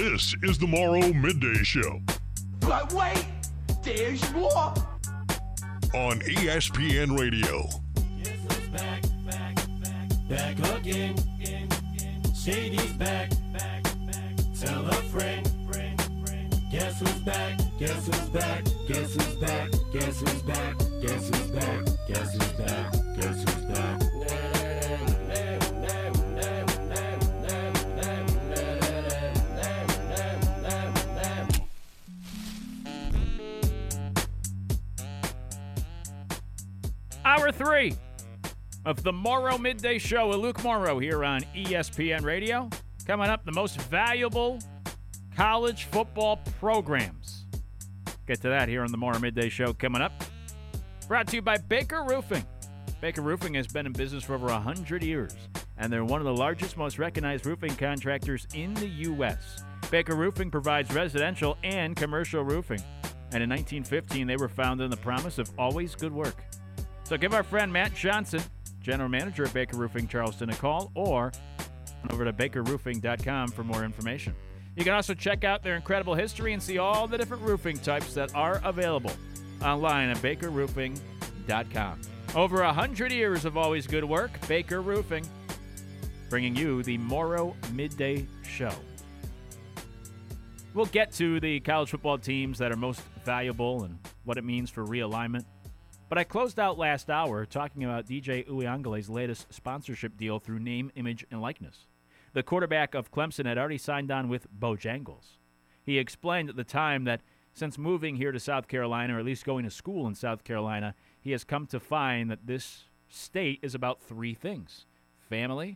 This is the Morrow Midday Show. But wait, there's more. On ESPN Radio. Guess who's back again. Shady's back. Tell a friend. Guess who's back? Guess who's back? Guess who's back? Guess who's back? Guess who's back? Guess who's back? Guess who's back? Hour 3 of the Morrow Midday Show with Luke Morrow here on ESPN Radio. Coming up, the most valuable college football programs. Get to that here on the Morrow Midday Show coming up. Brought to you by Baker Roofing. Baker Roofing has been in business for over 100 years, and they're one of the largest, most recognized roofing contractors in the U.S. Baker Roofing provides residential and commercial roofing, and in 1915, they were founded on the promise of always good work. So give our friend Matt Johnson, General Manager at Baker Roofing Charleston, a call, or over to bakerroofing.com for more information. You can also check out their incredible history and see all the different roofing types that are available online at bakerroofing.com. Over 100 years of always good work, Baker Roofing, bringing you the Morrow Midday Show. We'll get to the college football teams that are most valuable and what it means for realignment. But I closed out last hour talking about DJ Uiagalelei's latest sponsorship deal through Name, Image, and Likeness. The quarterback of Clemson had already signed on with Bojangles. He explained at the time that since moving here to South Carolina, or at least going to school in South Carolina, he has come to find that this state is about three things: family,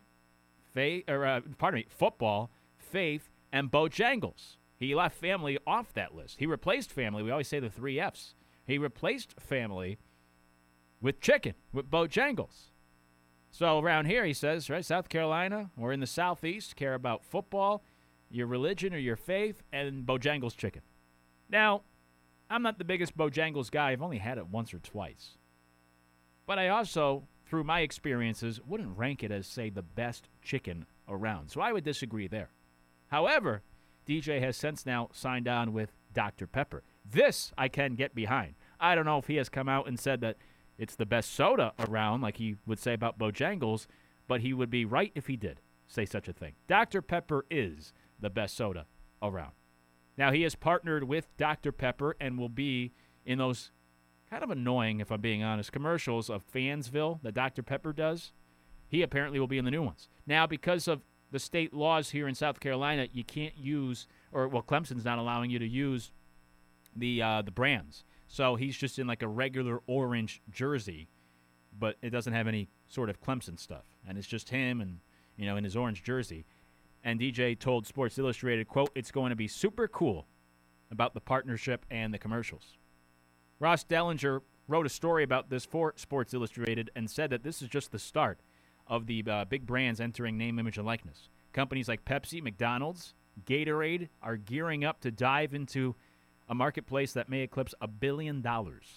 football, faith, and Bojangles. He left family off that list. He replaced family. We always say the three Fs. He replaced family with chicken, with Bojangles. So around here, he says, right, South Carolina, or in the Southeast, care about football, your religion or your faith, and Bojangles chicken. Now, I'm not the biggest Bojangles guy. I've only had it once or twice. But I also, through my experiences, wouldn't rank it as, say, the best chicken around. So I would disagree there. However, DJ has since now signed on with Dr. Pepper. This I can get behind. I don't know if he has come out and said that it's the best soda around, like he would say about Bojangles, but he would be right if he did say such a thing. Dr. Pepper is the best soda around. Now, he has partnered with Dr. Pepper and will be in those kind of annoying, if I'm being honest, commercials of Fansville that Dr. Pepper does. He apparently will be in the new ones. Now, because of the state laws here in South Carolina, you can't use, Clemson's not allowing you to use the brands. So he's just in like a regular orange jersey, but it doesn't have any sort of Clemson stuff. And it's just him and, in his orange jersey. And DJ told Sports Illustrated, quote, "It's going to be super cool about the partnership and the commercials." Ross Dellinger wrote a story about this for Sports Illustrated and said that this is just the start of the big brands entering name, image, and likeness. Companies like Pepsi, McDonald's, Gatorade are gearing up to dive into a marketplace that may eclipse $1 billion.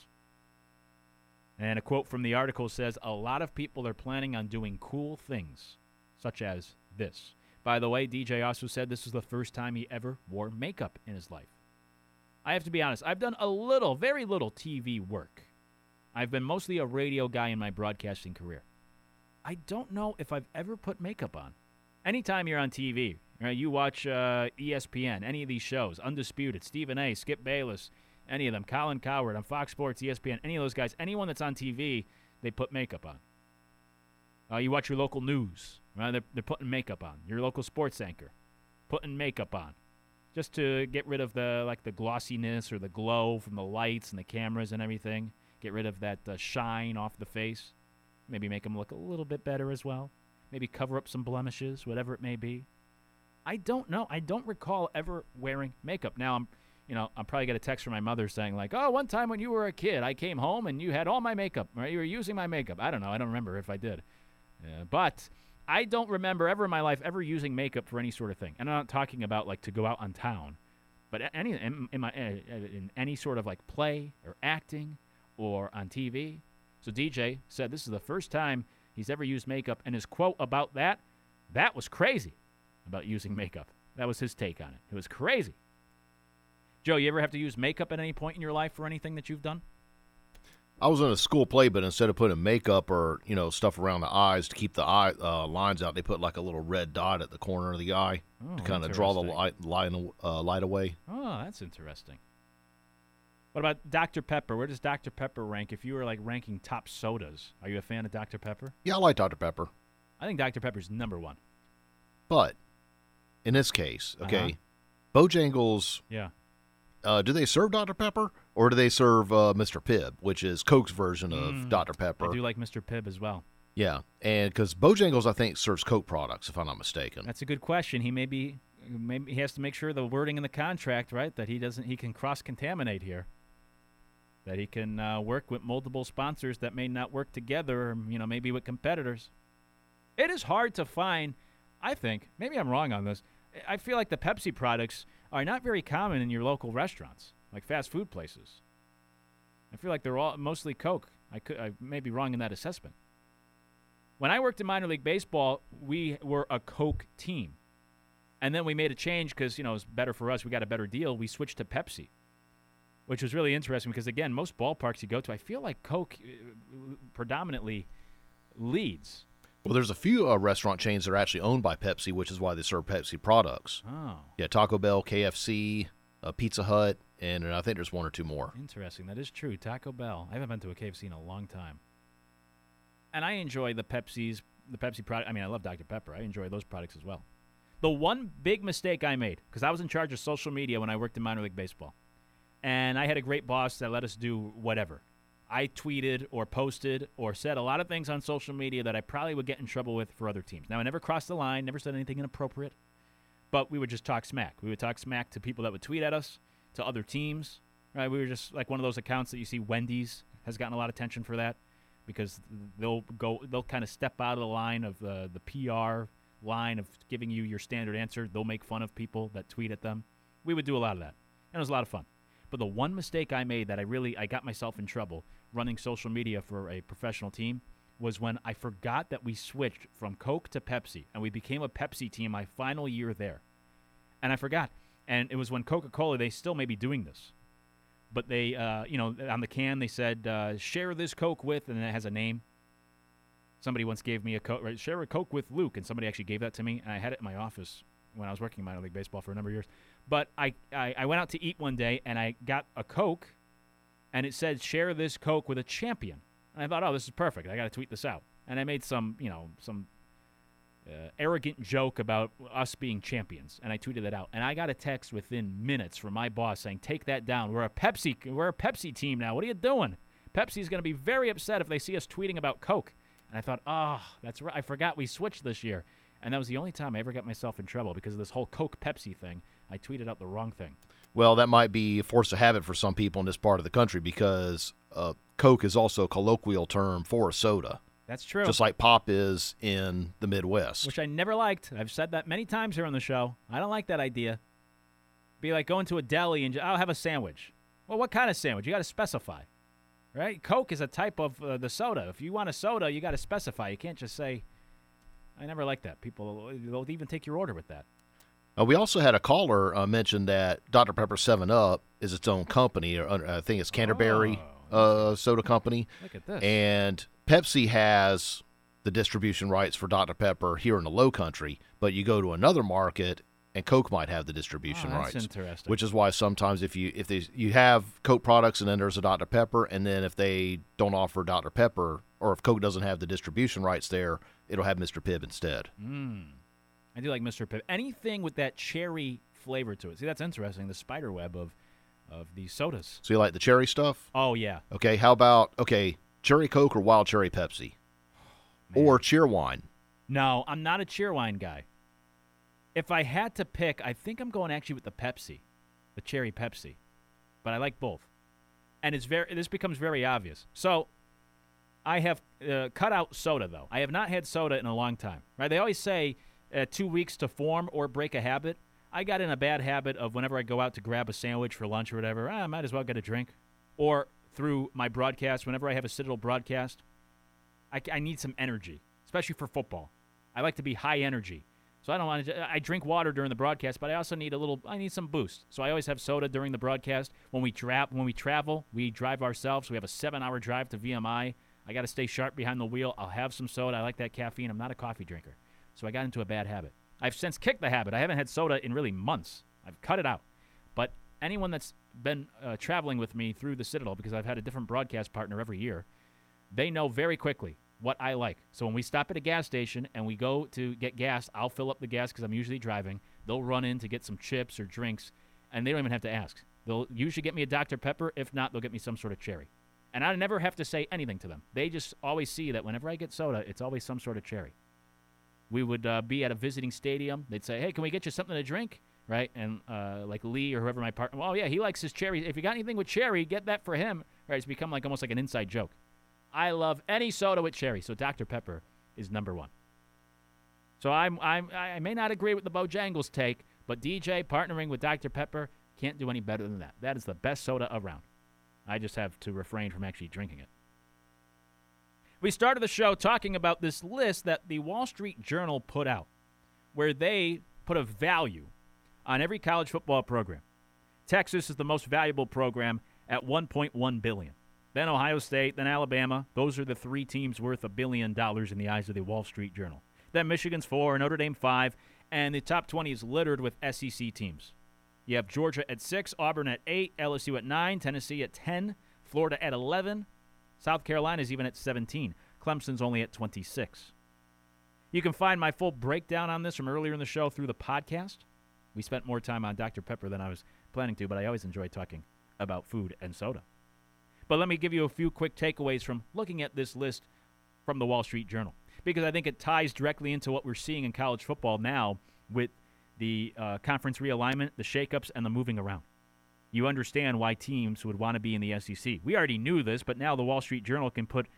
And a quote from the article says, "A lot of people are planning on doing cool things, such as this." By the way, DJ also said this was the first time he ever wore makeup in his life. I have to be honest, I've done very little TV work. I've been mostly a radio guy in my broadcasting career. I don't know if I've ever put makeup on. Anytime you're on TV, right, you watch ESPN, any of these shows, Undisputed, Stephen A., Skip Bayless, any of them, Colin Cowherd on Fox Sports, ESPN, any of those guys, anyone that's on TV, they put makeup on. You watch your local news, right? They're putting makeup on. Your local sports anchor, putting makeup on, just to get rid of the glossiness or the glow from the lights and the cameras and everything. Get rid of that shine off the face. Maybe make them look a little bit better as well. Maybe cover up some blemishes, whatever it may be. I don't know. I don't recall ever wearing makeup. Now, I'm probably get a text from my mother saying like, "Oh, one time when you were a kid, I came home and you had all my makeup, right? You were using my makeup." I don't know. I don't remember if I did. But I don't remember ever in my life ever using makeup for any sort of thing. And I'm not talking about like to go out on town, but in any sort of like play or acting or on TV. So DJ said this is the first time he's ever used makeup, and his quote about that was crazy, about using makeup. That was his take on it. It was crazy. Joe, you ever have to use makeup at any point in your life for anything that you've done? I was in a school play, but instead of putting makeup or stuff around the eyes to keep the eye lines out, they put like a little red dot at the corner of the eye to kind of draw the light away. Oh, that's interesting. What about Dr. Pepper? Where does Dr. Pepper rank if you were like ranking top sodas? Are you a fan of Dr. Pepper? Yeah, I like Dr. Pepper. I think Dr. Pepper's number one. But in this case, Bojangles, yeah. Do they serve Dr. Pepper or do they serve Mr. Pibb, which is Coke's version of Dr. Pepper? I do like Mr. Pibb as well. Yeah, and because Bojangles, I think, serves Coke products, if I'm not mistaken. That's a good question. Maybe he has to make sure the wording in the contract, right, that he can cross-contaminate here. That he can work with multiple sponsors that may not work together, or, maybe with competitors. It is hard to find, I think, maybe I'm wrong on this, I feel like the Pepsi products are not very common in your local restaurants, like fast food places. I feel like they're all mostly Coke. I may be wrong in that assessment. When I worked in minor league baseball, we were a Coke team. And then we made a change because, it was better for us. We got a better deal. We switched to Pepsi, which was really interesting because, again, most ballparks you go to, I feel like Coke predominantly leads. Well, there's a few restaurant chains that are actually owned by Pepsi, which is why they serve Pepsi products. Oh. Yeah, Taco Bell, KFC, Pizza Hut, and I think there's one or two more. Interesting. That is true. Taco Bell. I haven't been to a KFC in a long time. And I enjoy the Pepsi product. I mean, I love Dr. Pepper. I enjoy those products as well. The one big mistake I made, because I was in charge of social media when I worked in minor league baseball, and I had a great boss that let us do whatever. I tweeted or posted or said a lot of things on social media that I probably would get in trouble with for other teams. Now, I never crossed the line, never said anything inappropriate, but we would just talk smack. We would talk smack to people that would tweet at us, to other teams. Right? We were just like one of those accounts that you see. Wendy's has gotten a lot of attention for that because they'll kind of step out of the line of the PR line of giving you your standard answer. They'll make fun of people that tweet at them. We would do a lot of that, and it was a lot of fun. But the one mistake I made that I got myself in trouble running social media for a professional team was when I forgot that we switched from Coke to Pepsi, and we became a Pepsi team my final year there. And I forgot. And it was when Coca-Cola, they still may be doing this. But they, on the can, they said, share this Coke with, and it has a name. Somebody once gave me a Coke, right? Share a Coke with Luke, and somebody actually gave that to me, and I had it in my office when I was working in minor league baseball for a number of years. But I went out to eat one day, and I got a Coke, and it said, share this Coke with a champion. And I thought, oh, this is perfect. I got to tweet this out. And I made some arrogant joke about us being champions, and I tweeted it out. And I got a text within minutes from my boss saying, take that down. We're a Pepsi team now. What are you doing? Pepsi's going to be very upset if they see us tweeting about Coke. And I thought, that's right. I forgot we switched this year. And that was the only time I ever got myself in trouble because of this whole Coke-Pepsi thing. I tweeted out the wrong thing. Well, that might be a force of habit for some people in this part of the country because Coke is also a colloquial term for a soda. That's true. Just like pop is in the Midwest. Which I never liked. I've said that many times here on the show. I don't like that idea. Be like going to a deli and I'll have a sandwich. Well, what kind of sandwich? You got to specify. Right? Coke is a type of the soda. If you want a soda, you got to specify. You can't just say, I never like that. People, they'll even take your order with that. We also had a caller mention that Dr. Pepper 7-Up is its own company. Or I think it's Canterbury Soda Company. Look at this. And Pepsi has the distribution rights for Dr. Pepper here in the Low Country, but you go to another market and Coke might have the distribution rights. That's interesting. Which is why sometimes if you have Coke products and then there's a Dr. Pepper, and then if they don't offer Dr. Pepper, or if Coke doesn't have the distribution rights there, it'll have Mr. Pibb instead. I do like Mr. Pibb. Anything with that cherry flavor to it. See, that's interesting, the spider web of these sodas. So you like the cherry stuff? Oh, yeah. Okay, how about, cherry Coke or wild cherry Pepsi? Or Cheerwine? No, I'm not a Cheerwine guy. If I had to pick, I think I'm going actually with the Pepsi, the cherry Pepsi. But I like both. And this becomes very obvious. So I have cut out soda, though. I have not had soda in a long time. Right? They always say 2 weeks to form or break a habit. I got in a bad habit of whenever I go out to grab a sandwich for lunch or whatever, I might as well get a drink. Or through my broadcast, whenever I have a Citadel broadcast, I need some energy, especially for football. I like to be high energy. So I don't want to. I drink water during the broadcast, but I also need I need some boost. So I always have soda during the broadcast. When we travel, we drive ourselves. We have a 7-hour drive to VMI. I got to stay sharp behind the wheel. I'll have some soda. I like that caffeine. I'm not a coffee drinker. So I got into a bad habit. I've since kicked the habit. I haven't had soda in really months. I've cut it out. But anyone that's been traveling with me through the Citadel, because I've had a different broadcast partner every year, they know very quickly what I like. So when we stop at a gas station and we go to get gas, I'll fill up the gas because I'm usually driving. They'll run in to get some chips or drinks, and they don't even have to ask. They'll usually get me a Dr. Pepper. If not, they'll get me some sort of cherry. And I never have to say anything to them. They just always see that whenever I get soda, it's always some sort of cherry. We would be at a visiting stadium. They'd say, hey, can we get you something to drink? Right? And like Lee or whoever my partner, well, yeah, he likes his cherry. If you got anything with cherry, get that for him. Right? It's become like almost like an inside joke. I love any soda with cherry, so Dr. Pepper is number one. So I may not agree with the Bojangles take, but DJ partnering with Dr. Pepper can't do any better than that. That is the best soda around. I just have to refrain from actually drinking it. We started the show talking about this list that the Wall Street Journal put out, where they put a value on every college football program. Texas is the most valuable program at $1.1 billion. Then Ohio State, then Alabama. Those are the three teams worth $1 billion in the eyes of the Wall Street Journal. Then Michigan's 4, Notre Dame 5, and the top 20 is littered with SEC teams. You have Georgia at 6, Auburn at 8, LSU at 9, Tennessee at 10, Florida at 11, South Carolina is even at 17. Clemson's only at 26. You can find my full breakdown on this from earlier in the show through the podcast. We spent more time on Dr. Pepper than I was planning to, but I always enjoy talking about food and soda. But let me give you a few quick takeaways from looking at this list from the Wall Street Journal, because I think it ties directly into what we're seeing in college football now with the conference realignment, the shakeups, and the moving around. You understand why teams would want to be in the SEC. We already knew this, but now the Wall Street Journal can put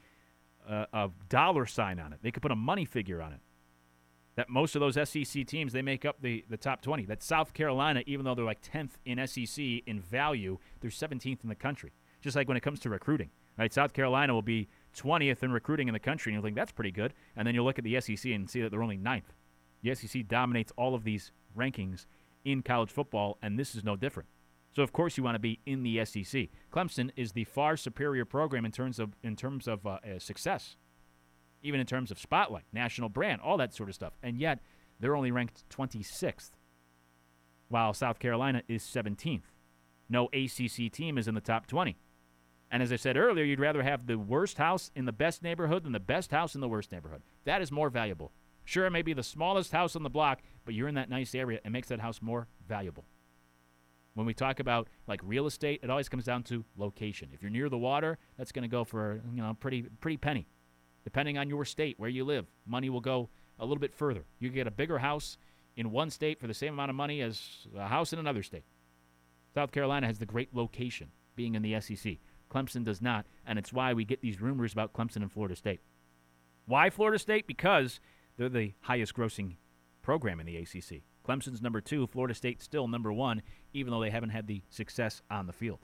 a dollar sign on it. They could put a money figure on it. That most of those SEC teams, they make up the top 20. That South Carolina, even though they're like 10th in SEC in value, they're 17th in the country. Just like when it comes to recruiting, right? South Carolina will be 20th in recruiting in the country, and you'll think that's pretty good. And then you'll look at the SEC and see that they're only 9th. The SEC dominates all of these rankings in college football, and this is no different. So of course you want to be in the SEC. Clemson is the far superior program in terms of success, even in terms of spotlight, national brand, all that sort of stuff. And yet they're only ranked 26th, while South Carolina is 17th. No ACC team is in the top 20. And as I said earlier, you'd rather have the worst house in the best neighborhood than the best house in the worst neighborhood. That is more valuable. Sure, it may be the smallest house on the block, but you're in that nice area. It makes that house more valuable. When we talk about like real estate, it always comes down to location. If you're near the water, that's going to go for pretty penny. Depending on your state, where you live, money will go a little bit further. You can get a bigger house in one state for the same amount of money as a house in another state. South Carolina has the great location, being in the SEC. Clemson does not, and it's why we get these rumors about Clemson and Florida State. Why Florida State? Because they're the highest grossing program in the ACC. Clemson's number 2, Florida State still number 1, even though they haven't had the success on the field.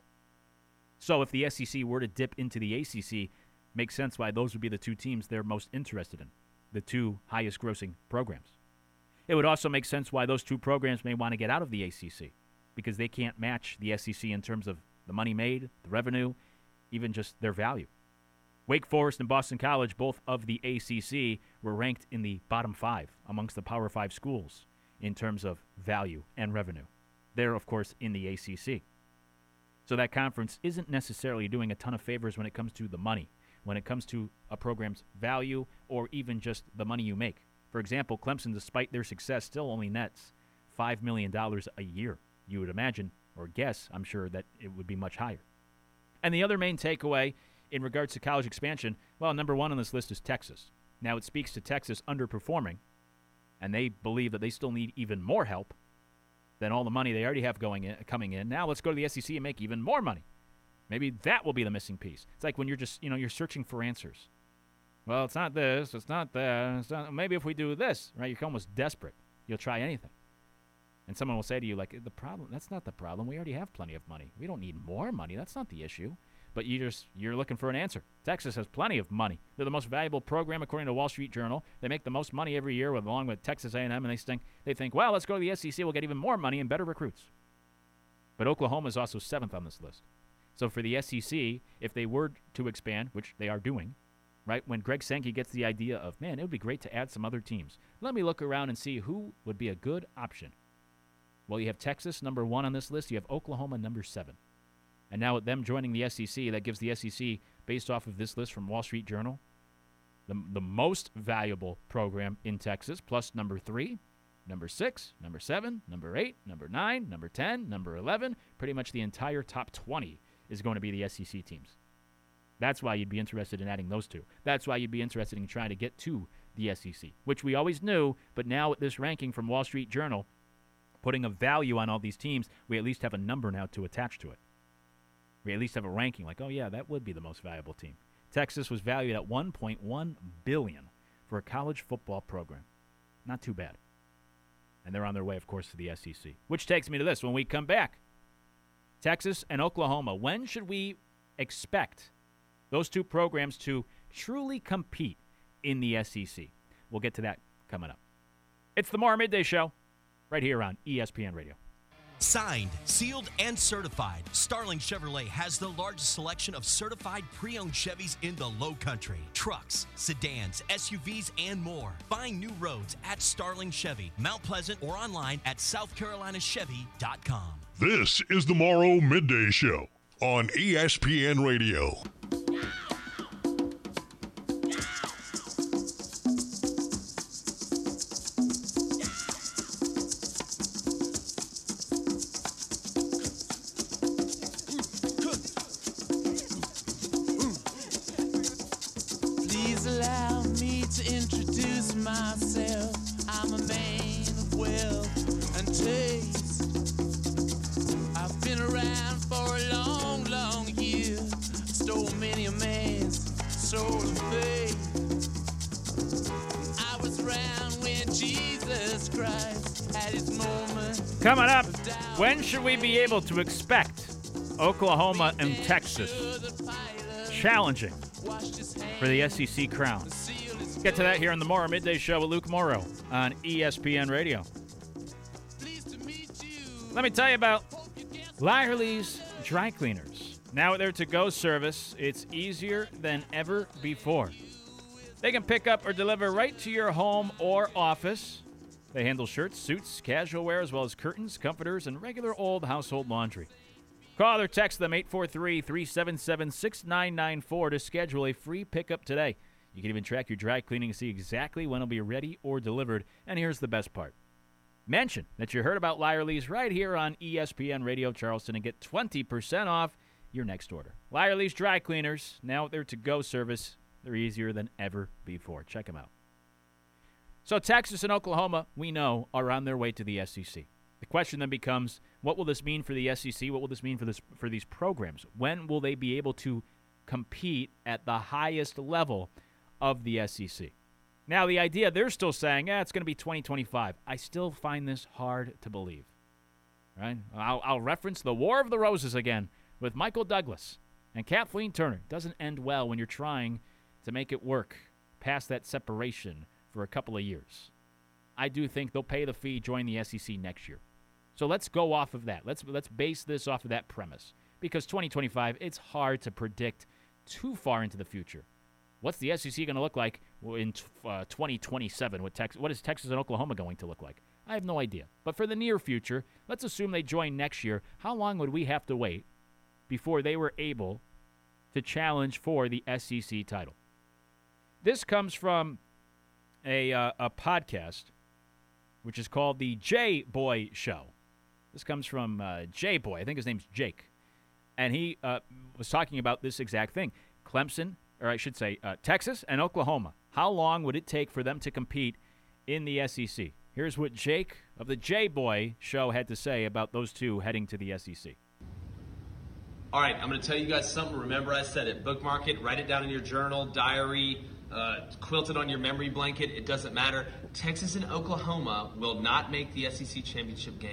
So if the SEC were to dip into the ACC, makes sense why those would be the two teams they're most interested in, the two highest grossing programs. It would also make sense why those two programs may want to get out of the ACC, because they can't match the SEC in terms of the money made, the revenue, even just their value. Wake Forest and Boston College, both of the ACC, were ranked in the bottom 5 amongst the Power 5 schools in terms of value and revenue. They're, of course, in the ACC. So that conference isn't necessarily doing a ton of favors when it comes to the money, when it comes to a program's value, or even just the money you make. For example, Clemson, despite their success, still only nets $5 million a year. You would imagine, or guess, I'm sure, that it would be much higher. And the other main takeaway in regards to college expansion, well, number 1 on this list is Texas. Now, it speaks to Texas underperforming, and they believe that they still need even more help than all the money they already have coming in. Now let's go to the SEC and make even more money. Maybe that will be the missing piece. It's like when you're just, you're searching for answers. Well, it's not this, it's not that. It's not, maybe if we do this, right? You're almost desperate. You'll try anything. And someone will say to you, like, the problem, that's not the problem. We already have plenty of money. We don't need more money. That's not the issue. but you're looking for an answer. Texas has plenty of money. They're the most valuable program according to Wall Street Journal. They make the most money every year along with Texas A&M, and they think, well, let's go to the SEC. We'll get even more money and better recruits. But Oklahoma is also 7th on this list. So for the SEC, if they were to expand, which they are doing, right, when Greg Sankey gets the idea of, man, it would be great to add some other teams. Let me look around and see who would be a good option. Well, you have Texas, number 1 on this list. You have Oklahoma, number 7. And now with them joining the SEC, that gives the SEC, based off of this list from Wall Street Journal, the most valuable program in Texas, plus number 3, number 6, number 7, number 8, number 9, number 10, number 11. Pretty much the entire top 20 is going to be the SEC teams. That's why you'd be interested in adding those two. That's why you'd be interested in trying to get to the SEC, which we always knew, but now with this ranking from Wall Street Journal, putting a value on all these teams, we at least have a number now to attach to it. We at least have a ranking like, oh yeah, that would be the most valuable team. Texas was valued at $1.1 billion for a college football program. Not too bad. And they're on their way, of course, to the SEC. Which takes me to this. When we come back, Texas and Oklahoma, when should we expect those two programs to truly compete in the SEC? We'll get to that coming up. It's the Morrow Midday Show right here on ESPN Radio. Signed, sealed, and certified, Starling Chevrolet has the largest selection of certified pre-owned Chevys in the Low Country. Trucks, sedans, SUVs, and more. Find new roads at Starling Chevy, Mount Pleasant, or online at SouthCarolinaChevy.com. This is the Morrow Midday Show on ESPN Radio. Please allow me to introduce myself. I'm a man of wealth and taste. I've been around for a long, long year. Stole many a man's soul of faith. I was around when Jesus Christ had his moment. Coming up, when should we be able to expect Oklahoma and Texas challenging for the SEC crown? Get to that here on the Morrow Midday Show with Luke Morrow on ESPN Radio. Let me tell you about Lyerly's Dry Cleaners. Now with their to-go service, it's easier than ever before. They can pick up or deliver right to your home or office. They handle shirts, suits, casual wear, as well as curtains, comforters, and regular old household laundry. Call or text them 843-377-6994 to schedule a free pickup today. You can even track your dry cleaning to see exactly when it'll be ready or delivered. And here's the best part. Mention that you heard about Lyerly's right here on ESPN Radio Charleston and get 20% off your next order. Lyerly's Dry Cleaners, now with their to-go service, they're easier than ever before. Check them out. So Texas and Oklahoma, we know, are on their way to the SEC. The question then becomes, what will this mean for the SEC? What will this mean for these programs? When will they be able to compete at the highest level of the SEC? Now, the idea, they're still saying, it's going to be 2025. I still find this hard to believe. Right? I'll reference the War of the Roses again with Michael Douglas and Kathleen Turner. It doesn't end well when you're trying to make it work past that separation for a couple of years. I do think they'll pay the fee, join the SEC next year. So let's go off of that. Let's base this off of that premise. Because 2025, it's hard to predict too far into the future. What's the SEC going to look like in 2027? What is Texas and Oklahoma going to look like? I have no idea. But for the near future, let's assume they join next year. How long would we have to wait before they were able to challenge for the SEC title? This comes from a podcast, which is called the J-Boy Show. This comes from J-Boy. I think his name's Jake. And he was talking about this exact thing. Texas and Oklahoma. How long would it take for them to compete in the SEC? Here's what Jake of the J-Boy Show had to say about those two heading to the SEC. All right, I'm going to tell you guys something. Remember I said it. Bookmark it. Write it down in your journal, diary, quilt it on your memory blanket. It doesn't matter. Texas and Oklahoma will not make the SEC championship game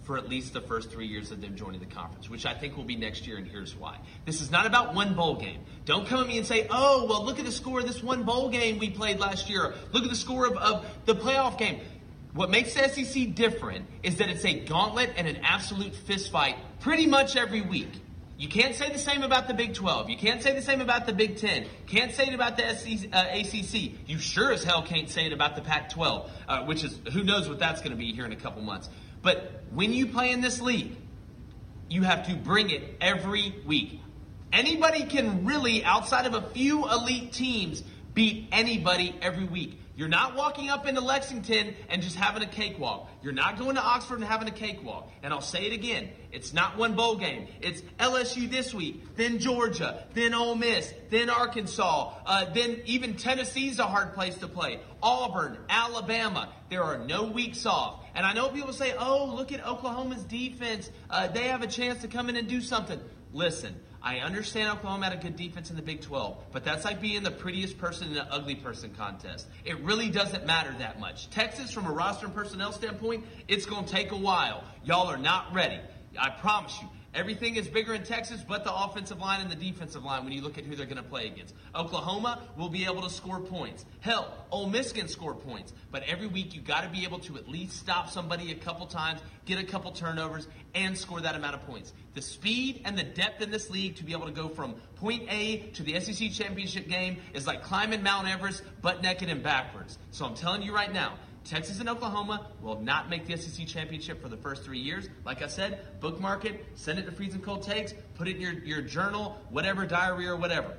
for at least the first 3 years of them joining the conference, which I think will be next year, and here's why. This is not about one bowl game. Don't come at me and say, oh, well, look at the score of this one bowl game we played last year. Look at the score of the playoff game. What makes the SEC different is that it's a gauntlet and an absolute fist fight pretty much every week. You can't say the same about the Big 12. You can't say the same about the Big 10. Can't say it about the ACC. You sure as hell can't say it about the Pac-12, which is, who knows what that's going to be here in a couple months. But when you play in this league, you have to bring it every week. Anybody can really, outside of a few elite teams, beat anybody every week. You're not walking up into Lexington and just having a cakewalk. You're not going to Oxford and having a cakewalk. And I'll say it again. It's not one bowl game. It's LSU this week, then Georgia, then Ole Miss, then Arkansas, then even Tennessee's a hard place to play. Auburn, Alabama. There are no weeks off. And I know people say, oh, look at Oklahoma's defense. They have a chance to come in and do something. Listen, I understand Oklahoma had a good defense in the Big 12, but that's like being the prettiest person in an ugly person contest. It really doesn't matter that much. Texas, from a roster and personnel standpoint, it's going to take a while. Y'all are not ready. I promise you. Everything is bigger in Texas but the offensive line and the defensive line when you look at who they're going to play against. Oklahoma will be able to score points. Hell, Ole Miss can score points. But every week you got to be able to at least stop somebody a couple times, get a couple turnovers, and score that amount of points. The speed and the depth in this league to be able to go from point A to the SEC championship game is like climbing Mount Everest butt naked and backwards. So I'm telling you right now, Texas and Oklahoma will not make the SEC championship for the first 3 years. Like I said, bookmark it, send it to Freezing Cold Takes, put it in your journal, whatever, diary or whatever.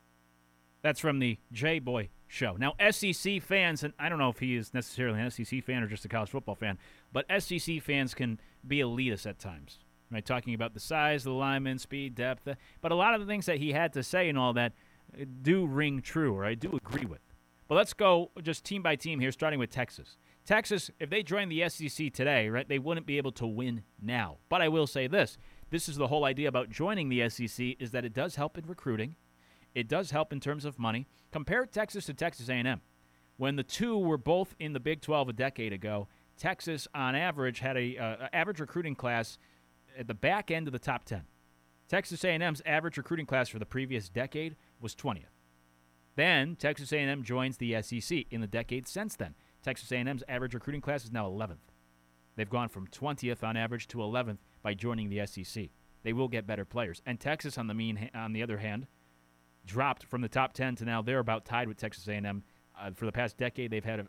That's from the J-Boy Show. Now, SEC fans, and I don't know if he is necessarily an SEC fan or just a college football fan, but SEC fans can be elitist at times. Right? Talking about the size of the linemen, speed, depth. But a lot of the things that he had to say and all that do ring true, or I do agree with. But let's go just team by team here, starting with Texas. Texas, if they joined the SEC today, right, they wouldn't be able to win now. But I will say this. This is the whole idea about joining the SEC, is that it does help in recruiting. It does help in terms of money. Compare Texas to Texas A&M. When the two were both in the Big 12 a decade ago, Texas, on average, had a average recruiting class at the back end of the top 10. Texas A&M's average recruiting class for the previous decade was 20th. Then Texas A&M joins the SEC in the decade since then. Texas A&M's average recruiting class is now 11th. They've gone from 20th on average to 11th by joining the SEC. They will get better players. And Texas, on the other hand, dropped from the top 10 to now they're about tied with Texas A&M. For the past decade, they've had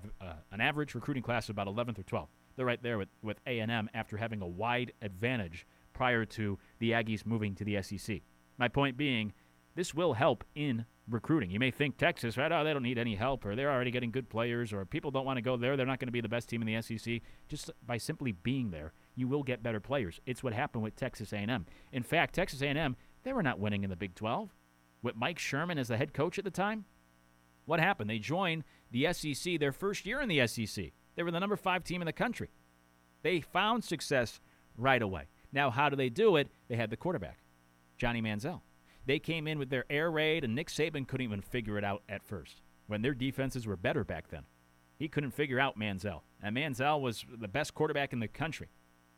an average recruiting class of about 11th or 12th. They're right there with A&M after having a wide advantage prior to the Aggies moving to the SEC. My point being, this will help in recruiting. You may think Texas, right, oh, they don't need any help, or they're already getting good players, or people don't want to go there. They're not going to be the best team in the SEC. Just by simply being there, you will get better players. It's what happened with Texas A&M. In fact, Texas A&M, they were not winning in the Big 12. With Mike Sherman as the head coach at the time, what happened? They joined the SEC their first year in the SEC. They were the number 5 team in the country. They found success right away. Now, how do they do it? They had the quarterback, Johnny Manziel. They came in with their air raid, and Nick Saban couldn't even figure it out at first when their defenses were better back then. He couldn't figure out Manziel, and Manziel was the best quarterback in the country.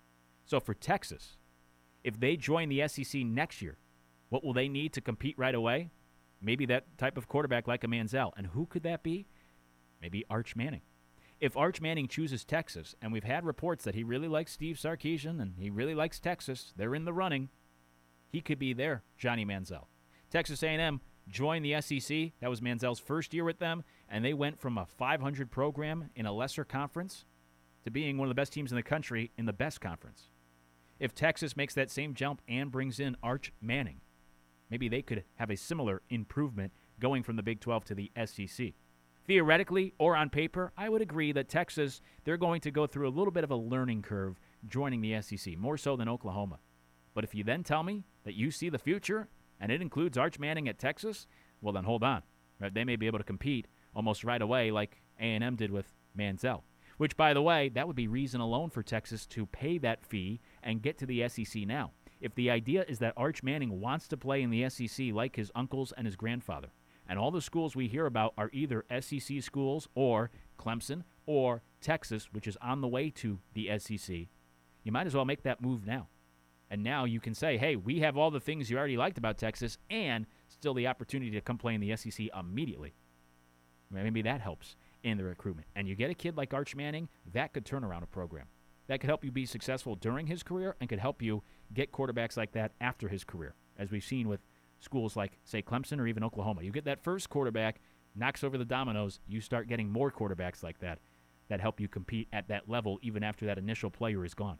So for Texas, if they join the SEC next year, what will they need to compete right away? Maybe that type of quarterback like a Manziel. And who could that be? Maybe Arch Manning. If Arch Manning chooses Texas, and we've had reports that he really likes Steve Sarkisian and he really likes Texas, they're in the running, he could be their Johnny Manziel. Texas A&M joined the SEC. That was Manziel's first year with them, and they went from a 500 program in a lesser conference to being one of the best teams in the country in the best conference. If Texas makes that same jump and brings in Arch Manning, maybe they could have a similar improvement going from the Big 12 to the SEC. Theoretically or on paper, I would agree that Texas, they're going to go through a little bit of a learning curve joining the SEC, more so than Oklahoma. But if you then tell me that you see the future and it includes Arch Manning at Texas, well then hold on. Right? They may be able to compete almost right away like A&M did with Manziel. Which, by the way, that would be reason alone for Texas to pay that fee and get to the SEC now. If the idea is that Arch Manning wants to play in the SEC like his uncles and his grandfather, and all the schools we hear about are either SEC schools or Clemson or Texas, which is on the way to the SEC, you might as well make that move now. And now you can say, hey, we have all the things you already liked about Texas and still the opportunity to come play in the SEC immediately. Maybe that helps in the recruitment. And you get a kid like Arch Manning, that could turn around a program. That could help you be successful during his career and could help you get quarterbacks like that after his career, as we've seen with schools like, say, Clemson or even Oklahoma. You get that first quarterback, knocks over the dominoes, you start getting more quarterbacks like that help you compete at that level even after that initial player is gone.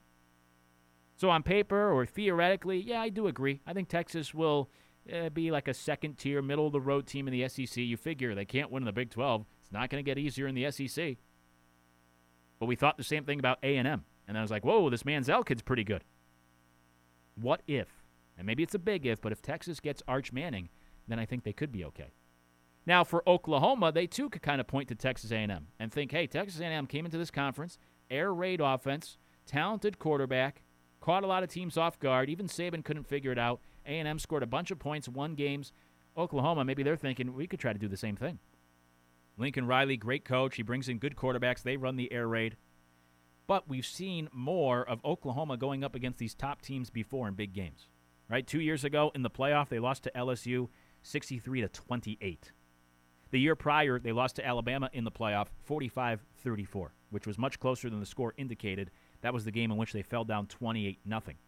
So on paper or theoretically, yeah, I do agree. I think Texas will be like a second-tier, middle-of-the-road team in the SEC. You figure they can't win in the Big 12. It's not going to get easier in the SEC. But we thought the same thing about A&M. And I was like, whoa, this Manziel kid's pretty good. What if, and maybe it's a big if, but if Texas gets Arch Manning, then I think they could be okay. Now, for Oklahoma, they too could kind of point to Texas A&M and think, hey, Texas A&M came into this conference, air raid offense, talented quarterback, caught a lot of teams off guard. Even Saban couldn't figure it out. A&M scored a bunch of points, won games. Oklahoma, maybe they're thinking, we could try to do the same thing. Lincoln Riley, great coach. He brings in good quarterbacks. They run the air raid. But we've seen more of Oklahoma going up against these top teams before in big games. Right? 2 years ago in the playoff, they lost to LSU 63-28. The year prior, they lost to Alabama in the playoff 45-34, which was much closer than the score indicated. That was the game in which they fell down 28-0.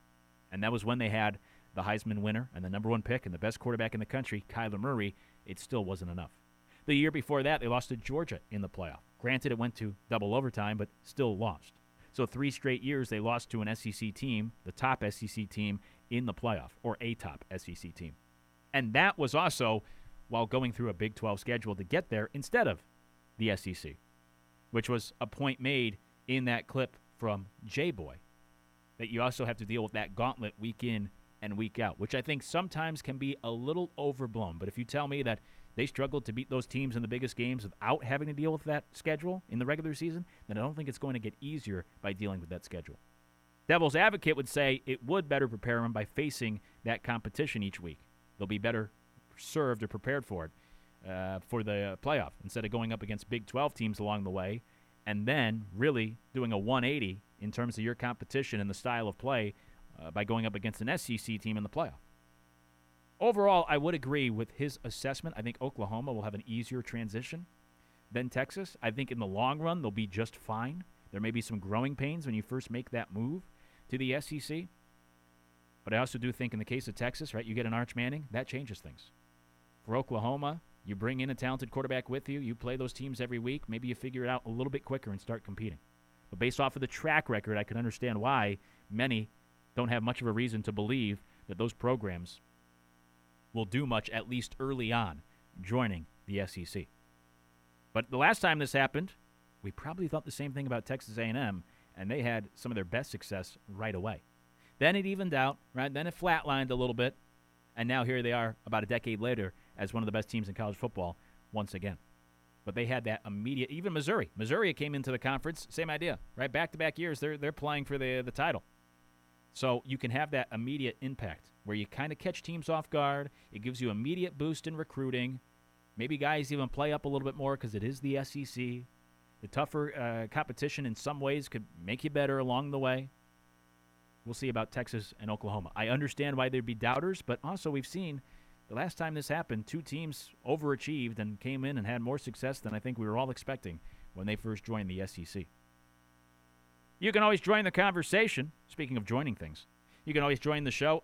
And that was when they had the Heisman winner and the number one pick and the best quarterback in the country, Kyler Murray. It still wasn't enough. The year before that, they lost to Georgia in the playoff. Granted, it went to double overtime, but still lost. So 3 straight years they lost to an SEC team, the top SEC team in the playoff, or a top SEC team. And that was also while going through a Big 12 schedule to get there instead of the SEC, which was a point made in that clip from J-Boy, that you also have to deal with that gauntlet week in and week out, which I think sometimes can be a little overblown. But if you tell me that they struggled to beat those teams in the biggest games without having to deal with that schedule in the regular season, then I don't think it's going to get easier by dealing with that schedule. Devil's advocate would say it would better prepare them by facing that competition each week. They'll be better served or prepared for it for the playoff instead of going up against Big 12 teams along the way and then really doing a 180 in terms of your competition and the style of play by going up against an SEC team in the playoff. Overall, I would agree with his assessment. I think Oklahoma will have an easier transition than Texas. I think in the long run, they'll be just fine. There may be some growing pains when you first make that move to the SEC. But I also do think in the case of Texas, right, you get an Arch Manning, that changes things. For Oklahoma, you bring in a talented quarterback with you. You play those teams every week. Maybe you figure it out a little bit quicker and start competing. But based off of the track record, I can understand why many don't have much of a reason to believe that those programs will do much, at least early on, joining the SEC. But the last time this happened, we probably thought the same thing about Texas A&M, and they had some of their best success right away. Then it evened out, right? Then it flatlined a little bit, and now here they are about a decade later as one of the best teams in college football once again. But they had that immediate, even Missouri. Missouri came into the conference, same idea, right? Back-to-back years, they're playing for the title. So you can have that immediate impact where you kind of catch teams off guard. It gives you immediate boost in recruiting. Maybe guys even play up a little bit more because it is the SEC. The tougher competition in some ways could make you better along the way. We'll see about Texas and Oklahoma. I understand why there'd be doubters, but also we've seen the last time this happened, 2 teams overachieved and came in and had more success than I think we were all expecting when they first joined the SEC. You can always join the conversation. Speaking of joining things, you can always join the show,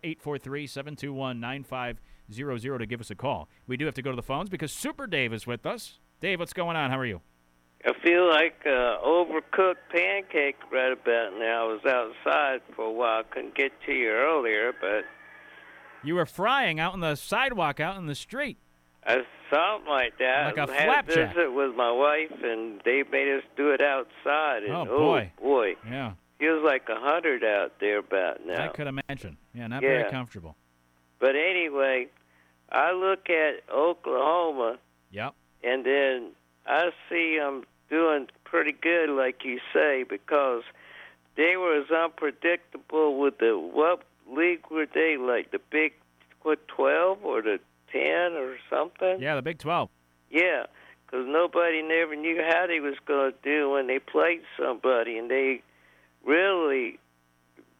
843-721-9500 to give us a call. We do have to go to the phones because Super Dave is with us. Dave, what's going on? How are you? I feel like overcooked pancake right about now. I was outside for a while. Couldn't get to you earlier, but... You were frying out on the sidewalk, out in the street. Something like that. Like a I had flapjack. a visit with my wife, and they made us do it outside. And, oh, boy. Yeah. Feels like 100 out there about now. I could imagine. Yeah, not very comfortable. But anyway, I look at Oklahoma. Yep. And then I see them doing pretty good, like you say, because they were as unpredictable with the, what league were they, like the Big 12 or the 10 or something? Yeah, the Big 12. Yeah, because nobody never knew how they was going to do when they played somebody, and they really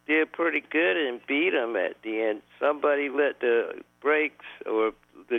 pretty good and beat them at the end. Somebody let the brakes or the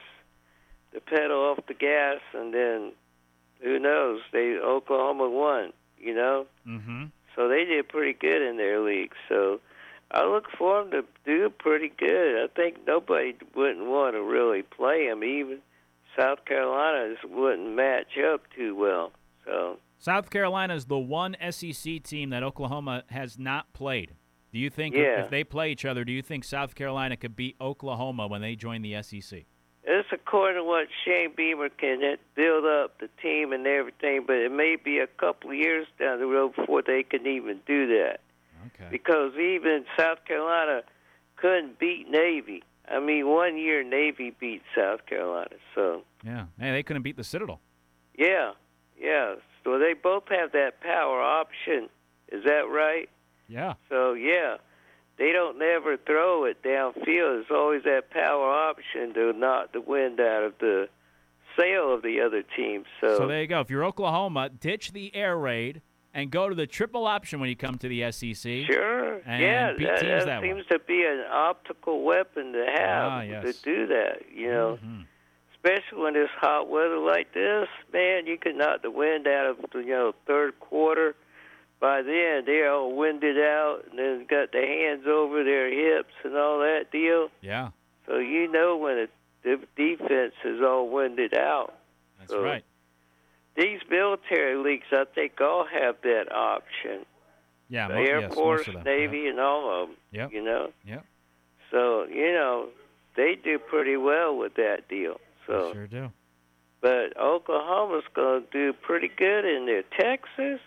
pedal off the gas, and then who knows? Oklahoma won, you know? Mm-hmm. So they did pretty good in their league. So I look for them to do pretty good. I think nobody wouldn't want to really play them. Even South Carolina wouldn't match up too well. So South Carolina is the one SEC team that Oklahoma has not played. Do you think if they play each other, do you think South Carolina could beat Oklahoma when they join the SEC? It's according to what Shane Beamer can build up the team and everything, but it may be a couple of years down the road before they can even do that. Okay. Because even South Carolina couldn't beat Navy. I mean, 1 year Navy beat South Carolina. So yeah, hey, they couldn't beat the Citadel. Yeah. So they both have that power option. Is that right? Yeah. So yeah. They don't never throw it downfield. There's always that power option to knock the wind out of the sail of the other team. So there you go. If you're Oklahoma, ditch the air raid and go to the triple option when you come to the SEC. Sure. And beat teams that seems to be an optical weapon to have to do that, you know. Mm-hmm. Especially when it's hot weather like this, man, you can knock the wind out of the third quarter. By then, they're all winded out and then got their hands over their hips and all that deal. Yeah. So you know when the defense is all winded out. That's right. These military leagues, I think, all have that option. Yeah, the Air Force, most of them. Navy, and all of them. Yep. You know? Yep. So, they do pretty well with that deal. So. They sure do. But Oklahoma's going to do pretty good in there. Texas?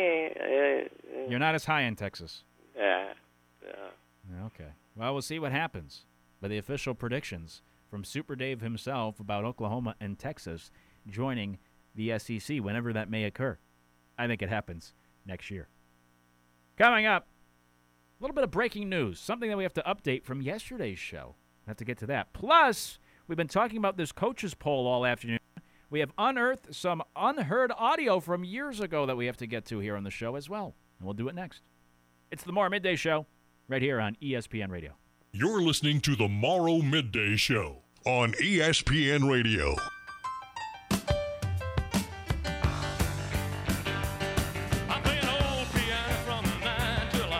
You're not as high in Texas. Yeah. Okay. Well, we'll see what happens. But the official predictions from Super Dave himself about Oklahoma and Texas joining the SEC whenever that may occur. I think it happens next year. Coming up, a little bit of breaking news, something that we have to update from yesterday's show. I have to get to that. Plus, we've been talking about this coaches poll all afternoon. We have unearthed some unheard audio from years ago that we have to get to here on the show as well. And we'll do it next. It's the Morrow Midday Show right here on ESPN Radio. You're listening to the Morrow Midday Show on ESPN Radio. I play an old piano from 9 till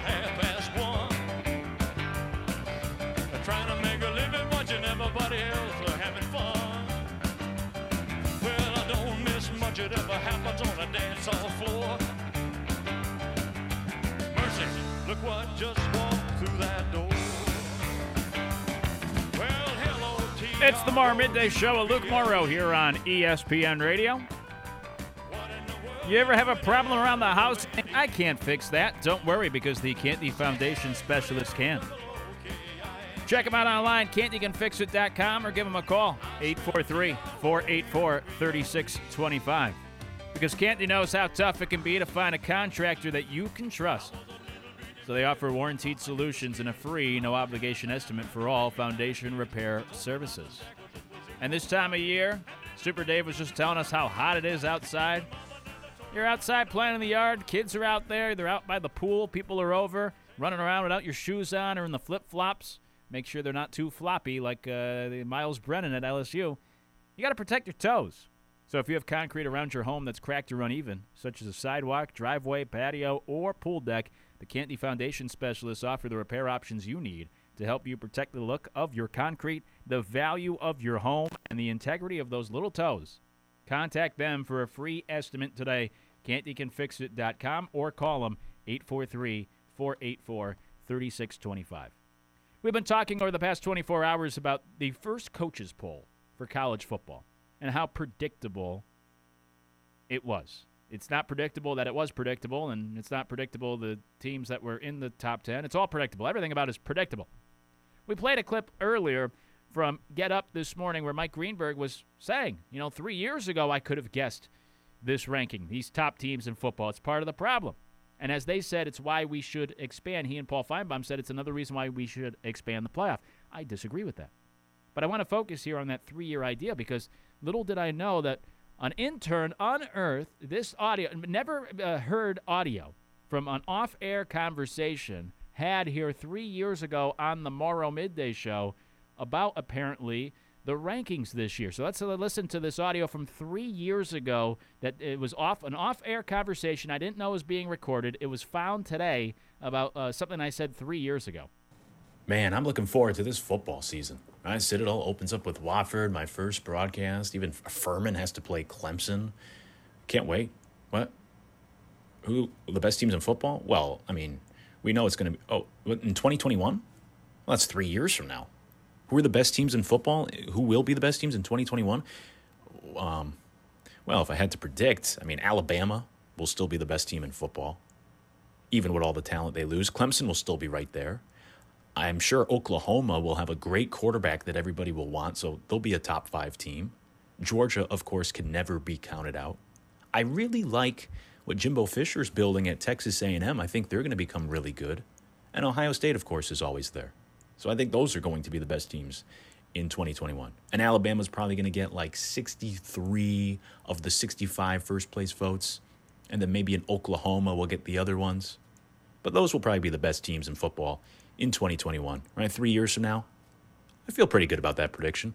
1:30. Trying to make a living, watching everybody else having fun. Well, I don't miss much. It ever happens on a dance hall floor. Mercy, look what just walked through that door. Well, hello, T. It's the Morrow Midday Show with Luke Morrow here on ESPN Radio. You ever have a problem around the house? I can't fix that. Don't worry, because the Canty Foundation specialist can. Check them out online, CantyCanFixIt.com, or give them a call, 843-484-3625. Because Canty knows how tough it can be to find a contractor that you can trust. So they offer warranted solutions and a free, no-obligation estimate for all foundation repair services. And this time of year, Super Dave was just telling us how hot it is outside. You're outside playing in the yard, kids are out there, they're out by the pool, people are over, running around without your shoes on or in the flip-flops. Make sure they're not too floppy like Miles Brennan at LSU. You got to protect your toes. So if you have concrete around your home that's cracked or uneven, such as a sidewalk, driveway, patio, or pool deck, the Canty Foundation specialists offer the repair options you need to help you protect the look of your concrete, the value of your home, and the integrity of those little toes. Contact them for a free estimate today, CantyCanFixIt.com, or call them 843-484-3625. We've been talking over the past 24 hours about the first coaches poll for college football and how predictable it was. It's not predictable that it was predictable, and it's not predictable the teams that were in the top 10. It's all predictable. Everything about it is predictable. We played a clip earlier from Get Up this morning where Mike Greenberg was saying, 3 years ago I could have guessed this ranking, these top teams in football. It's part of the problem. And as they said, it's why we should expand. He and Paul Feinbaum said it's another reason why we should expand the playoff. I disagree with that. But I want to focus here on that 3-year idea, because little did I know that an intern unearthed this audio, never heard audio from an off-air conversation had here 3 years ago on the Morrow Midday Show about apparently the rankings this year. So let's listen to this audio from 3 years ago that it was an off-air conversation I didn't know was being recorded. It was found today about something I said 3 years ago. Man, I'm looking forward to this football season. Right? Citadel opens up with Watford, my first broadcast. Even Furman has to play Clemson. Can't wait. What? Who the best teams in football? Well, I mean, we know it's going to be... Oh, in 2021? Well, that's 3 years from now. Who are the best teams in football? Who will be the best teams in 2021? Well, if I had to predict, I mean, Alabama will still be the best team in football, even with all the talent they lose. Clemson will still be right there. I'm sure Oklahoma will have a great quarterback that everybody will want, so they'll be a top 5 team. Georgia, of course, can never be counted out. I really like what Jimbo Fisher's building at Texas A&M. I think they're going to become really good. And Ohio State, of course, is always there. So I think those are going to be the best teams in 2021. And Alabama's probably going to get like 63 of the 65 first-place votes. And then maybe in Oklahoma will get the other ones. But those will probably be the best teams in football in 2021. Right? 3 years from now, I feel pretty good about that prediction.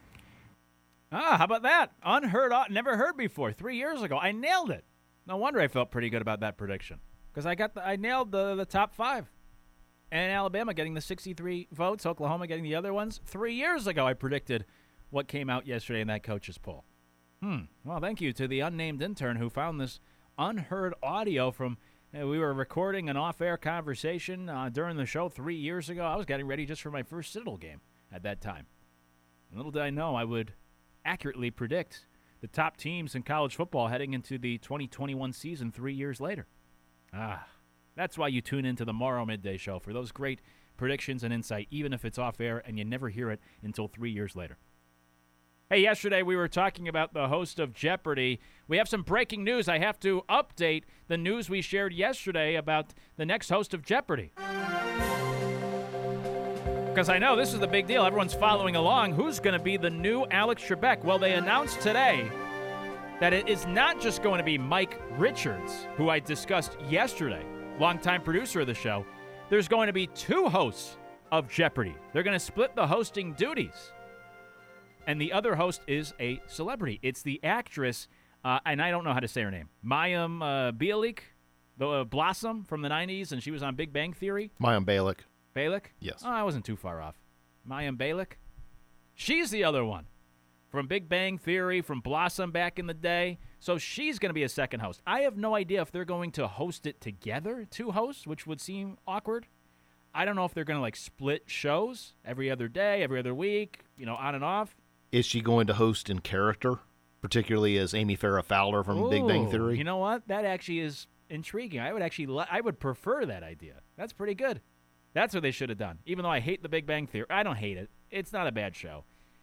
How about that? Unheard of, never heard before. 3 years ago, I nailed it. No wonder I felt pretty good about that prediction. Because I nailed the top 5. And Alabama getting the 63 votes, Oklahoma getting the other ones. 3 years ago, I predicted what came out yesterday in that coach's poll. Well, thank you to the unnamed intern who found this unheard audio from, we were recording an off-air conversation during the show 3 years ago. I was getting ready just for my first Citadel game at that time. And little did I know I would accurately predict the top teams in college football heading into the 2021 season 3 years later. That's why you tune into the Morrow Midday Show, for those great predictions and insight, even if it's off-air and you never hear it until 3 years later. Hey, yesterday we were talking about the host of Jeopardy. We have some breaking news. I have to update the news we shared yesterday about the next host of Jeopardy. Because I know this is the big deal. Everyone's following along. Who's going to be the new Alex Trebek? Well, they announced today that it is not just going to be Mike Richards, who I discussed yesterday, longtime producer of the show. There's going to be 2 hosts of Jeopardy. They're going to split the hosting duties. And the other host is a celebrity. It's the actress, and I don't know how to say her name, Mayim Bialik, the Blossom from the 90s, and she was on Big Bang Theory. Mayim Bialik. Bialik? Yes. Oh, I wasn't too far off. Mayim Bialik. She's the other one. From Big Bang Theory, from Blossom back in the day. So she's going to be a second host. I have no idea if they're going to host it together, 2 hosts, which would seem awkward. I don't know if they're going to, like, split shows every other day, every other week, on and off. Is she going to host in character, particularly as Amy Farrah Fowler from Big Bang Theory? You know what? That actually is intriguing. I would prefer that idea. That's pretty good. That's what they should have done. Even though I hate the Big Bang Theory. I don't hate it. It's not a bad show.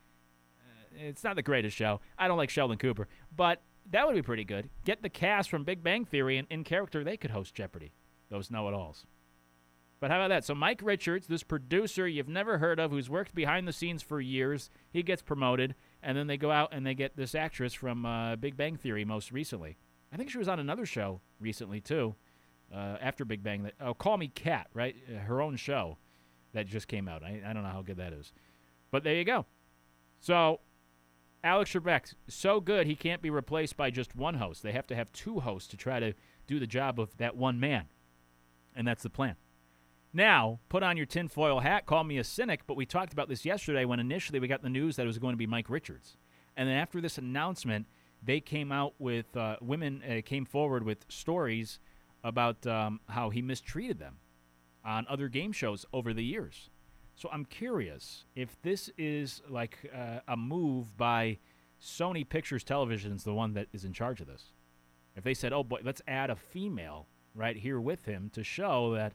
It's not the greatest show. I don't like Sheldon Cooper. But that would be pretty good. Get the cast from Big Bang Theory, and in character, they could host Jeopardy. Those know-it-alls. But how about that? So Mike Richards, this producer you've never heard of, who's worked behind the scenes for years, he gets promoted, and then they go out and they get this actress from Big Bang Theory most recently. I think she was on another show recently, too, after Big Bang. Call Me Kat, right? Her own show that just came out. I don't know how good that is. But there you go. So Alex Trebek, so good he can't be replaced by just one host. They have to have 2 hosts to try to do the job of that one man. And that's the plan. Now, put on your tinfoil hat, call me a cynic, but we talked about this yesterday when initially we got the news that it was going to be Mike Richards. And then after this announcement, they came out with, women came forward with stories about how he mistreated them on other game shows over the years. So I'm curious if this is like a move by Sony Pictures Television's the one that is in charge of this. If they said, oh boy, let's add a female right here with him to show that,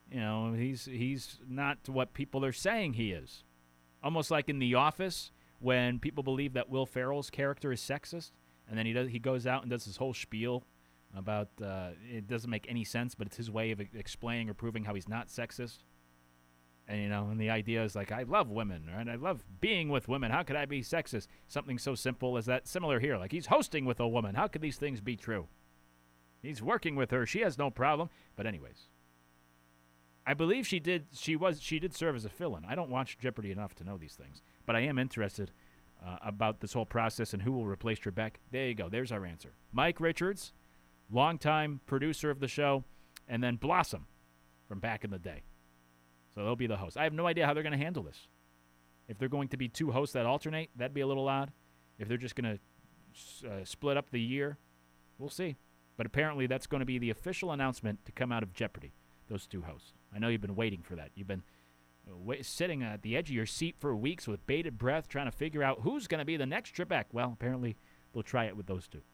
he's not what people are saying he is. Almost like in The Office when people believe that Will Ferrell's character is sexist, and then he goes out and does this whole spiel about it doesn't make any sense, but it's his way of explaining or proving how he's not sexist. And, and the idea is like, I love women, right? I love being with women. How could I be sexist? Something so simple as that. Similar here. Like, he's hosting with a woman. How could these things be true? He's working with her. She has no problem. But anyways, I believe she did. She did serve as a fill-in. I don't watch Jeopardy enough to know these things, but I am interested about this whole process and who will replace Trebek. There you go. There's our answer. Mike Richards, longtime producer of the show, and then Blossom from back in the day. So they'll be the hosts. I have no idea how they're going to handle this. If they're going to be 2 hosts that alternate, that'd be a little odd. If they're just going to split up the year, we'll see. But apparently that's going to be the official announcement to come out of Jeopardy, those 2 hosts. I know you've been waiting for that. You've been sitting at the edge of your seat for weeks with bated breath trying to figure out who's going to be the next Trebek. Well, apparently they'll try it with those 2.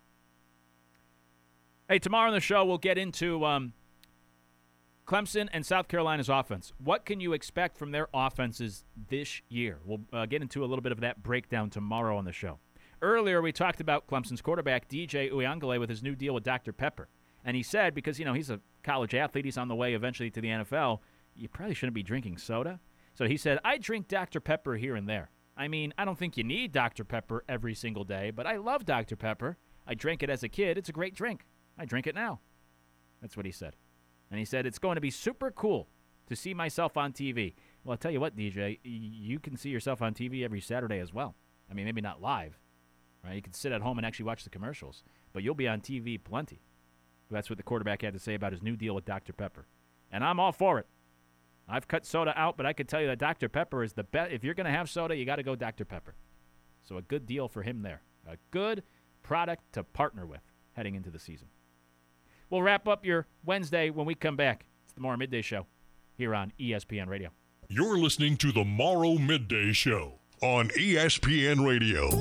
Hey, tomorrow on the show we'll get into Clemson and South Carolina's offense. What can you expect from their offenses this year? We'll get into a little bit of that breakdown tomorrow on the show. Earlier we talked about Clemson's quarterback, DJ Uyunglele, with his new deal with Dr. Pepper. And he said, because, he's a college athlete, he's on the way eventually to the NFL, you probably shouldn't be drinking soda. So he said, I drink Dr. Pepper here and there. I mean, I don't think you need Dr. Pepper every single day, but I love Dr. Pepper. I drank it as a kid. It's a great drink. I drink it now. That's what he said. And he said, it's going to be super cool to see myself on TV. Well, I'll tell you what, DJ, you can see yourself on TV every Saturday as well. I mean, maybe not live, right? You can sit at home and actually watch the commercials, but you'll be on TV plenty. That's what the quarterback had to say about his new deal with Dr. Pepper. And I'm all for it. I've cut soda out, but I can tell you that Dr. Pepper is the best. If you're going to have soda, you got to go Dr. Pepper. So a good deal for him there. A good product to partner with heading into the season. We'll wrap up your Wednesday when we come back. It's the Morrow Midday Show here on ESPN Radio. You're listening to the Morrow Midday Show on ESPN Radio.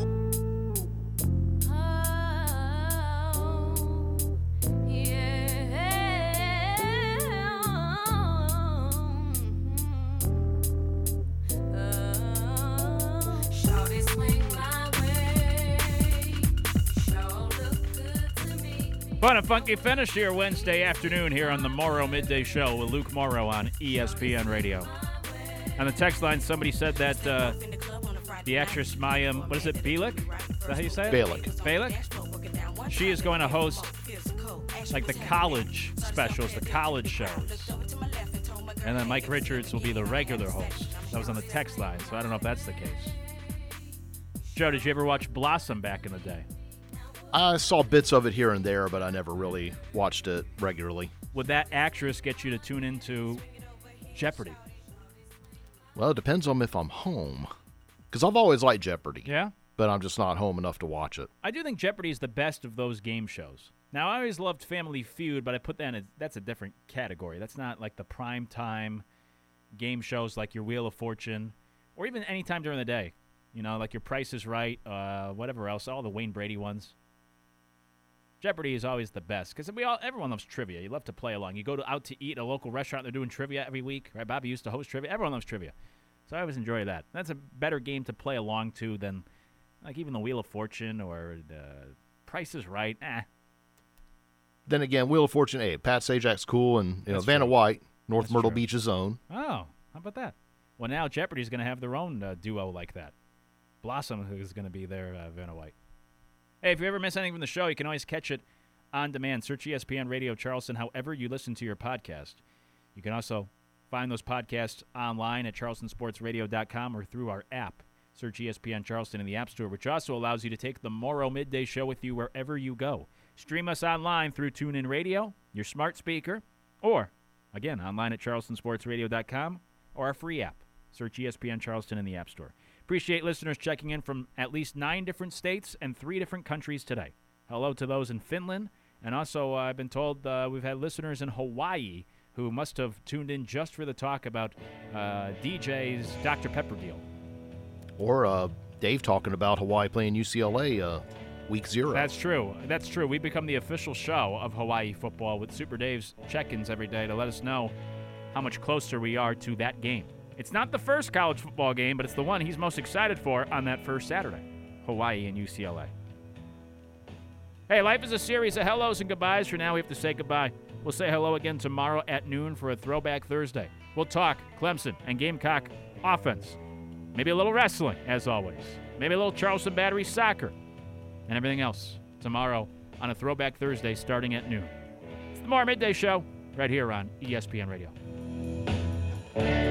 Fun and funky finish here Wednesday afternoon here on the Morrow Midday Show with Luke Morrow on ESPN Radio. On the text line, somebody said that the actress Mayim, what is it, Bialik? Is that how you say it? Bialik? She is going to host like the college specials, the college shows. And then Mike Richards will be the regular host. That was on the text line, so I don't know if that's the case. Joe, did you ever watch Blossom back in the day? I saw bits of it here and there, but I never really watched it regularly. Would that actress get you to tune into Jeopardy? Well, it depends on if I'm home. Because I've always liked Jeopardy. Yeah? But I'm just not home enough to watch it. I do think Jeopardy is the best of those game shows. Now, I always loved Family Feud, but I put that in that's a different category. That's not like the prime time game shows like your Wheel of Fortune or even any time during the day. Like your Price is Right, whatever else, all the Wayne Brady ones. Jeopardy is always the best because everyone loves trivia. You love to play along. You go out to eat at a local restaurant, they're doing trivia every week. Right? Bobby used to host trivia. Everyone loves trivia. So I always enjoy that. That's a better game to play along to than like even the Wheel of Fortune or the Price is Right. Then again, Wheel of Fortune, Pat Sajak's cool, and Vanna White, North Myrtle Beach's own. Oh, how about that? Well, now Jeopardy's going to have their own duo like that. Blossom is going to be their Vanna White. Hey, if you ever miss anything from the show, you can always catch it on demand. Search ESPN Radio Charleston however you listen to your podcast. You can also find those podcasts online at charlestonsportsradio.com or through our app. Search ESPN Charleston in the App Store, which also allows you to take the Morrow Midday Show with you wherever you go. Stream us online through TuneIn Radio, your smart speaker, or, again, online at charlestonsportsradio.com or our free app. Search ESPN Charleston in the App Store. Appreciate listeners checking in from at least 9 different states and 3 different countries today. Hello to those in Finland. And also, I've been told we've had listeners in Hawaii who must have tuned in just for the talk about DJ's Dr. Pepper deal. Or Dave talking about Hawaii playing UCLA week 0. That's true. That's true. We become the official show of Hawaii football with Super Dave's check-ins every day to let us know how much closer we are to that game. It's not the first college football game, but it's the one he's most excited for on that first Saturday. Hawaii and UCLA. Hey, life is a series of hellos and goodbyes. For now, we have to say goodbye. We'll say hello again tomorrow at noon for a Throwback Thursday. We'll talk Clemson and Gamecock offense. Maybe a little wrestling, as always. Maybe a little Charleston Battery soccer. And everything else tomorrow on a Throwback Thursday starting at noon. It's the Morrow Midday Show right here on ESPN Radio. back.